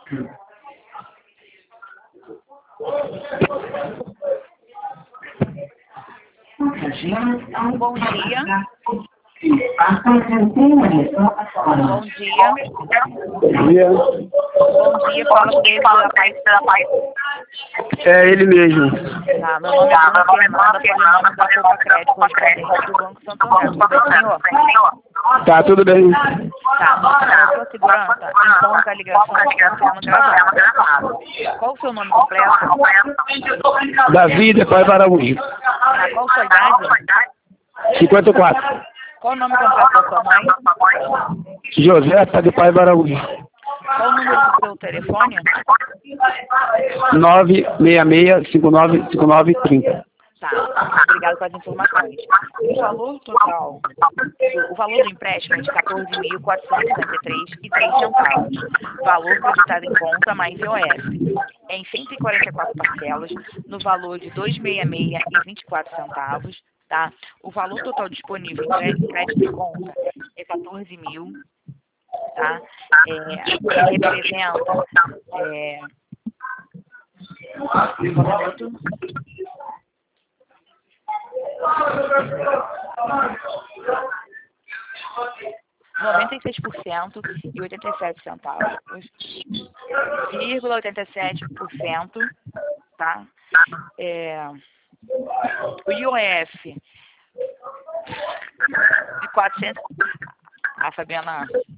Bom dia. Bom dia. Bom dia, fala com ele pela Pai. É ele mesmo. Tá, meu nome é Bruna Fernanda, falei o nome da Copa Crédito, correspondente do Banco Santander. Tudo bem, senhor? Tá, tudo bem. Tá, para a sua segurança, então que a ligação está sendo gravada. Qual o seu nome completo? Davi de Paiva Araújo. Tá, qual a sua idade? 54. Qual o nome completo da sua mãe? Josefa de Paiva Araújo. Qual o número do seu telefone? 966-595930. Tá, obrigado pelas informações. O valor total, o valor do empréstimo é de R$ 14.453,03. Valor creditado em conta mais IOF. É em 144 parcelas, no valor de R$ 266,24. Tá? O valor total disponível em crédito em conta é 14 mil. Tá? Representa R$96,87, 0,87%, tá? O IOF de 400. A Fabiana